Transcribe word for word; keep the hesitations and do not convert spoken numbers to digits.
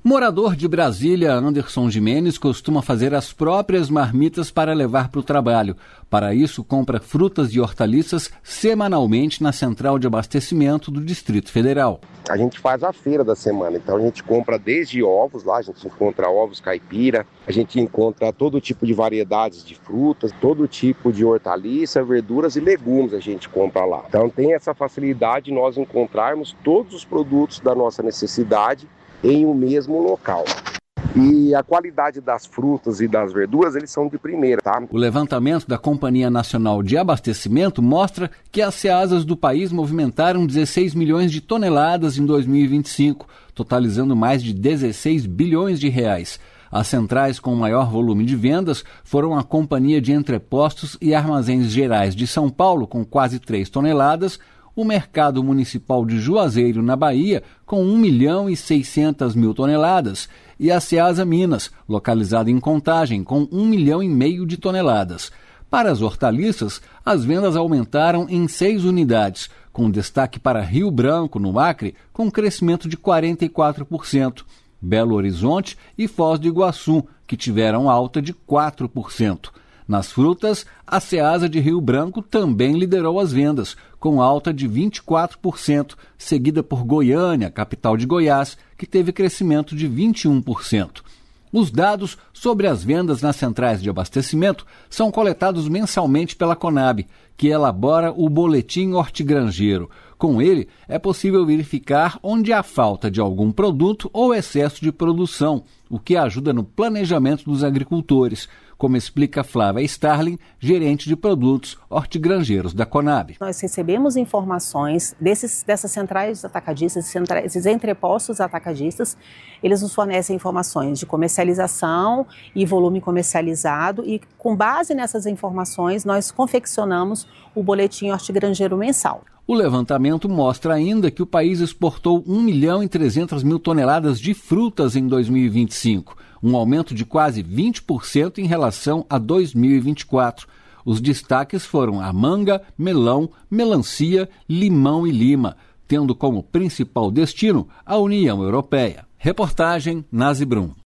Morador de Brasília, Anderson Jimenez costuma fazer as próprias marmitas para levar para o trabalho. Para isso, compra frutas e hortaliças semanalmente na central de abastecimento do Distrito Federal. A gente faz a feira da semana, então a gente compra desde ovos, lá a gente encontra ovos caipira, a gente encontra todo tipo de variedades de frutas, todo tipo de hortaliça, verduras e legumes a gente compra lá. Então tem essa facilidade de nós encontrarmos todos os produtos da nossa necessidade em um mesmo local. E a qualidade das frutas e das verduras, eles são de primeira, tá? O levantamento da Companhia Nacional de Abastecimento mostra que as ceasas do país movimentaram dezesseis milhões de toneladas em dois mil e vinte e cinco, totalizando mais de dezesseis bilhões de reais. As centrais com maior volume de vendas foram a Companhia de Entrepostos e Armazéns Gerais de São Paulo, com quase três toneladas, o Mercado Municipal de Juazeiro, na Bahia, com um milhão e seiscentas mil toneladas, e a Ceasa Minas, localizada em Contagem, com um milhão e meio de toneladas. Para as hortaliças, as vendas aumentaram em seis unidades, com destaque para Rio Branco, no Acre, com crescimento de quarenta e quatro por cento, Belo Horizonte e Foz do Iguaçu, que tiveram alta de quatro por cento. Nas frutas, a Ceasa de Rio Branco também liderou as vendas, com alta de vinte e quatro por cento, seguida por Goiânia, capital de Goiás, que teve crescimento de vinte e um por cento. Os dados sobre as vendas nas centrais de abastecimento são coletados mensalmente pela Conab, que elabora o Boletim Hortigranjeiro. Com ele, é possível verificar onde há falta de algum produto ou excesso de produção, o que ajuda no planejamento dos agricultores, como explica Flávia Starling, gerente de produtos hortigranjeiros da Conab. Nós recebemos informações desses, dessas centrais atacadistas, centrais, esses entrepostos atacadistas, eles nos fornecem informações de comercialização e volume comercializado e, com base nessas informações, nós confeccionamos o Boletim Hortigranjeiro mensal. O levantamento mostra ainda que o país exportou um milhão e trezentas mil toneladas de frutas em dois mil e vinte e cinco, um aumento de quase vinte por cento em relação a dois mil e vinte e quatro. Os destaques foram a manga, melão, melancia, limão e lima, tendo como principal destino a União Europeia. Reportagem Nazi Brum.